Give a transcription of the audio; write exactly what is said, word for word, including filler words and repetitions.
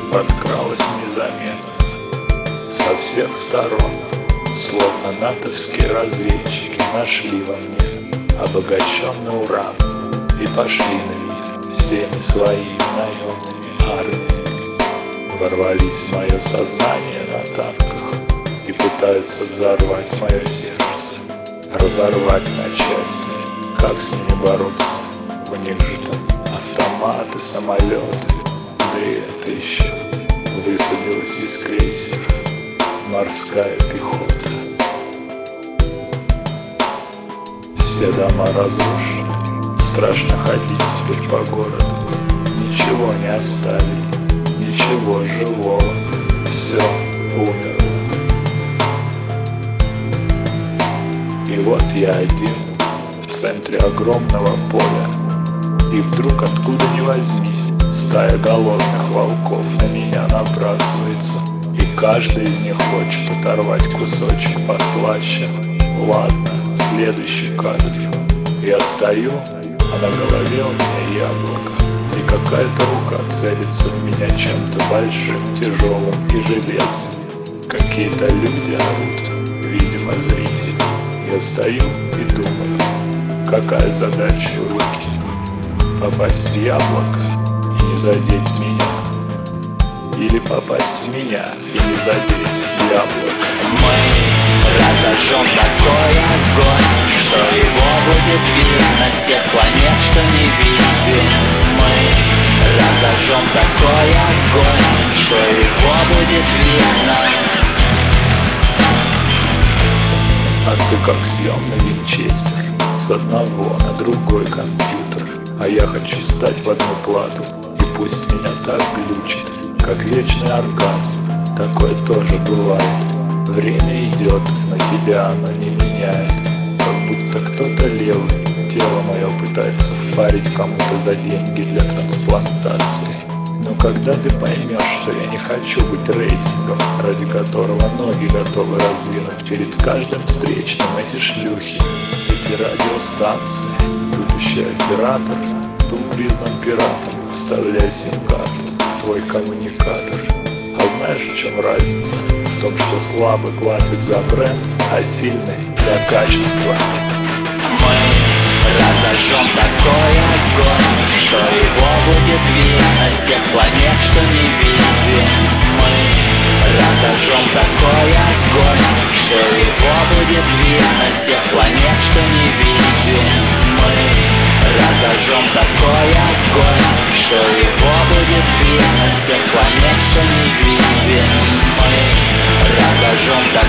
подкралась незаметно со всех сторон, словно натовские разведчики нашли во мне обогащенный уран и пошли на меня всеми своими наемными армиями. Ворвались в мое сознание на танках и пытаются взорвать мое сердце, разорвать на части. Как с ними бороться? У них же там автоматы, самолеты, да и это еще высадилась из крейсера морская пехота. Все дома разрушены, страшно ходить теперь по городу. Ничего не оставили, ничего живого, все умерло. И вот я один в центре огромного поля, и вдруг откуда ни возьмись стая голодных волков на меня набрасывается, и каждый из них хочет оторвать кусочек послаще. Ладно, следующий кадр. Я стою, а на голове у меня яблоко, и какая-то рука целится в меня чем-то большим, тяжелым и железным. Какие-то люди орут, видимо, зрители. Я стою и думаю, какая задача у руки? Попасть в яблоко и не задеть меня, или попасть в меня и не задеть яблоко. Мы разожжем такой огонь, что его будет видно с тех планет, что не видим. Мы разожжем такой огонь, что его будет видно. А ты как съемный винчестер, с одного на другой компьютер. А я хочу стать в одну плату, и пусть меня так глючит, как вечный оргазм. Такое тоже бывает. Время идет, но тебя оно не меняет. Как будто кто-то левый тело мое пытается впарить кому-то за деньги для трансплантации. Но когда ты поймешь, что я не хочу быть рейтингом, ради которого ноги готовы раздвинуть перед каждым встречным эти шлюхи, эти радиостанции, тут еще оператор, был признан пиратом, вставляя сим-карту в твой коммуникатор. А знаешь, в чем разница? В том, что слабый платит за бренд, а сильный за качество. Мы разожжем такой огонь, что его будет видно с тех планет, что не видим. Мы разожжем такой огонь, что его будет видно с тех планет, что не видим. Мы разожжем такой огонь, что его будет видно с тех планет, что не видим. Мы разожжем такой